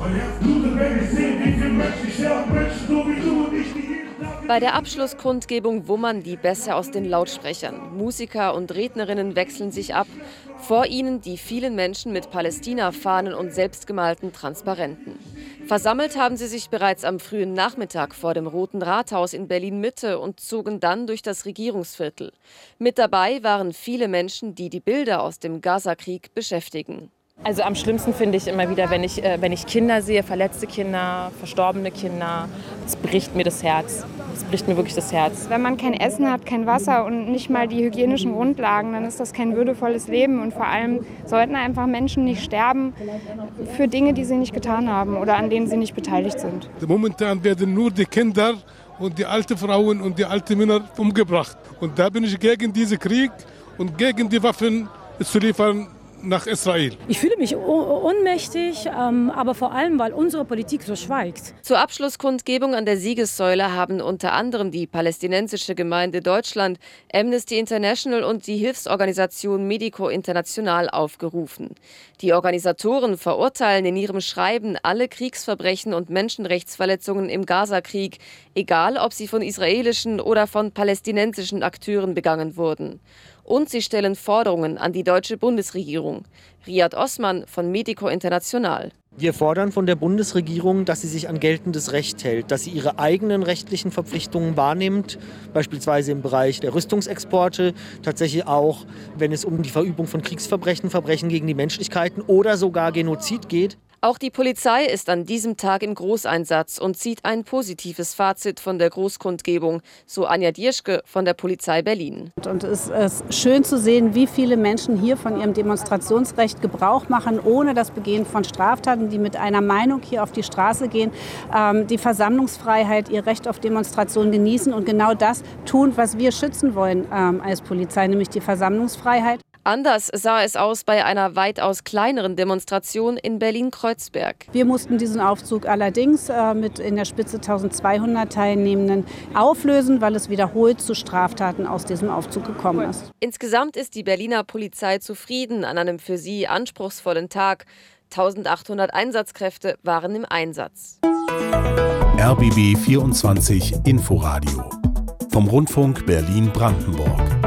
Bei der Abschlusskundgebung wummern die Bässe aus den Lautsprechern. Musiker und Rednerinnen wechseln sich ab. Vor ihnen die vielen Menschen mit Palästina-Fahnen und selbstgemalten Transparenten. Versammelt haben sie sich bereits am frühen Nachmittag vor dem Roten Rathaus in Berlin-Mitte und zogen dann durch das Regierungsviertel. Mit dabei waren viele Menschen, die die Bilder aus dem Gaza-Krieg beschäftigen. Also am schlimmsten finde ich immer wieder, wenn ich Kinder sehe, verletzte Kinder, verstorbene Kinder. Es bricht mir das Herz. Es bricht mir wirklich das Herz. Wenn man kein Essen hat, kein Wasser und nicht mal die hygienischen Grundlagen, dann ist das kein würdevolles Leben. Und vor allem sollten einfach Menschen nicht sterben für Dinge, die sie nicht getan haben oder an denen sie nicht beteiligt sind. Momentan werden nur die Kinder und die alten Frauen und die alten Männer umgebracht. Und da bin ich gegen diesen Krieg und gegen die Waffen zu liefern nach Israel. Ich fühle mich ohnmächtig, aber vor allem, weil unsere Politik so schweigt. Zur Abschlusskundgebung an der Siegessäule haben unter anderem die Palästinensische Gemeinde Deutschland, Amnesty International und die Hilfsorganisation Medico International aufgerufen. Die Organisatoren verurteilen in ihrem Schreiben alle Kriegsverbrechen und Menschenrechtsverletzungen im Gaza-Krieg, egal ob sie von israelischen oder von palästinensischen Akteuren begangen wurden. Und sie stellen Forderungen an die deutsche Bundesregierung. Riyad Osman von Medico International. Wir fordern von der Bundesregierung, dass sie sich an geltendes Recht hält, dass sie ihre eigenen rechtlichen Verpflichtungen wahrnimmt, beispielsweise im Bereich der Rüstungsexporte, tatsächlich auch, wenn es um die Verübung von Kriegsverbrechen, Verbrechen gegen die Menschlichkeiten oder sogar Genozid geht. Auch die Polizei ist an diesem Tag im Großeinsatz und zieht ein positives Fazit von der Großkundgebung, so Anja Dierschke von der Polizei Berlin. Und es ist schön zu sehen, wie viele Menschen hier von ihrem Demonstrationsrecht Gebrauch machen, ohne das Begehen von Straftaten, die mit einer Meinung hier auf die Straße gehen, die Versammlungsfreiheit, ihr Recht auf Demonstration genießen und genau das tun, was wir schützen wollen als Polizei, nämlich die Versammlungsfreiheit. Anders sah es aus bei einer weitaus kleineren Demonstration in Berlin-Kreuzberg. Wir mussten diesen Aufzug allerdings mit in der Spitze 1200 Teilnehmenden auflösen, weil es wiederholt zu Straftaten aus diesem Aufzug gekommen ist. Insgesamt ist die Berliner Polizei zufrieden an einem für sie anspruchsvollen Tag. 1800 Einsatzkräfte waren im Einsatz. RBB 24 Inforadio vom Rundfunk Berlin-Brandenburg.